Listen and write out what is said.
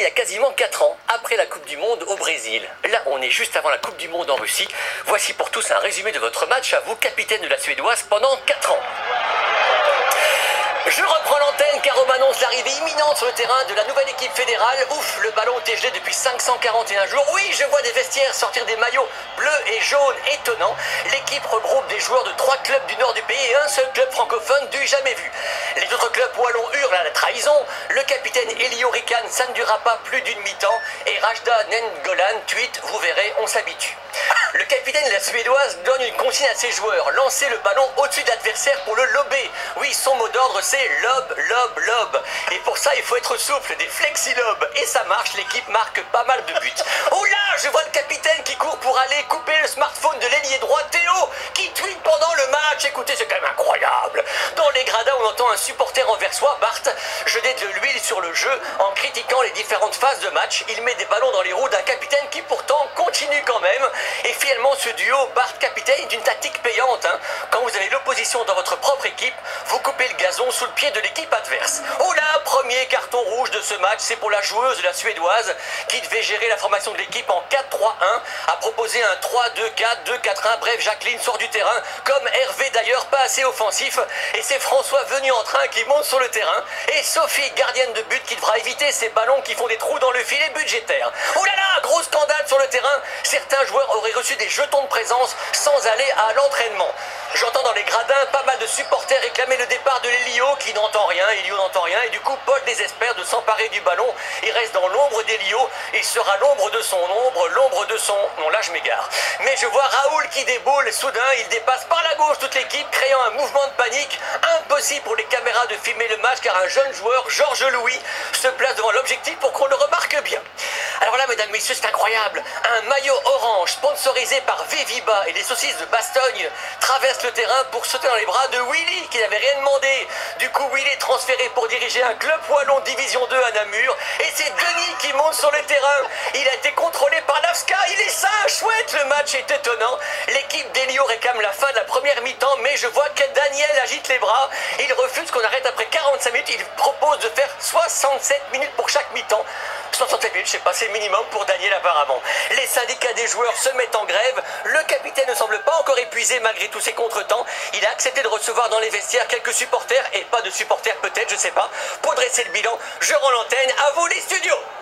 a quasiment 4 ans, après la Coupe du Monde au Brésil. Là, on est juste avant la Coupe du Monde en Russie. Voici pour tous un résumé de votre match à vous, capitaine de la Suédoise, pendant 4 ans. Je reprends l'antenne car on m'annonce l'arrivée imminente sur le terrain de la nouvelle équipe fédérale. Ouf, le ballon était gelé depuis 541 jours. Oui, je vois des vestiaires sortir des maillots bleus et jaunes étonnants. L'équipe regroupe des joueurs de 3 clubs du nord du pays et un seul club francophone du jamais vu. Les autres clubs wallons hurlent à la trahison. Le capitaine Elio Ricane, ça ne durera pas plus d'une mi-temps. Et Rajda Nengolan tweet, vous verrez, on s'habitue. Le capitaine de la Suédoise donne une consigne à ses joueurs, lancer le ballon au-dessus de l'adversaire pour le lober. Oui, son mot d'ordre c'est lob, lob, lob. Et pour ça il faut être souple, des flexi-lobes. Et ça marche, l'équipe marque pas mal de buts. Oh là, je vois le capitaine qui court pour aller couper le smartphone de l'ailier droit Théo, qui tweet pendant le match. Écoutez, c'est quand même incroyable. Dans les gradins, on entend un supporter anversois, Bart, jeter de l'huile sur le jeu en critiquant les différentes phases de match. Il met des ballons dans les roues d'un capitaine qui pourtant continue quand même. Et finalement, ce duo Bart-capitaine est une tactique payante. Quand vous avez l'opposition dans votre propre équipe, vous coupez le gazon sous le pied de l'équipe adverse. Oh là, premier carton rouge de ce match, c'est pour la joueuse de la Suédoise qui devait gérer la formation de l'équipe en 4-3-1, a proposé un 3-2-4, 2-4-1, bref, Jacqueline sort du terrain, comme Hervé d'ailleurs, pas assez offensif, et c'est François venu en train qui monte sur le terrain, et Sophie, gardienne de but, qui devra éviter ces ballons qui font des trous dans le filet budgétaire. Oh là là, gros scandale sur le terrain, certains joueurs auraient reçu des jetons de présence sans aller à l'entraînement. J'entends dans les gradins pas mal de supporters réclamer le départ de l'Elio qui n'entend rien, Elio n'entend rien, et du coup Paul désespère de s'emparer du ballon. Il reste dans l'ombre d'Elio, il sera l'ombre de son ombre, l'ombre de son... Non, là je m'égare. Mais je vois Raoul qui déboule, soudain il dépasse par la gauche toute l'équipe, créant un mouvement de panique. Impossible pour les caméras de filmer le match car un jeune joueur, Georges Louis, se place devant l'objectif pour qu'on le remarque bien. Alors là, mesdames, messieurs, c'est incroyable. Un maillot orange sponsorisé par Viviba et les saucisses de Bastogne traverse le terrain pour sauter dans les bras de Willy qui n'avait rien demandé. Du coup, Willy est transféré pour diriger un club wallon Division 2 à Namur et c'est Denis qui monte sur le terrain. Il a été contrôlé par l'AFSCA. Il est sage, chouette, le match est étonnant. L'équipe d'Elio réclame la fin de la première mi-temps, mais je vois que Daniel agite les bras. Il refuse qu'on arrête après 45 minutes. Il propose de faire 67 minutes pour chaque mi-temps. 67 minutes, je sais pas, c'est le minimum pour Daniel apparemment. Les syndicats des joueurs se mettent en grève. Le capitaine ne semble pas encore épuisé malgré tous ses contretemps. Il a accepté de recevoir dans les vestiaires quelques supporters, et pas de supporters peut-être, je sais pas, pour dresser le bilan. Je rends l'antenne, à vous les studios.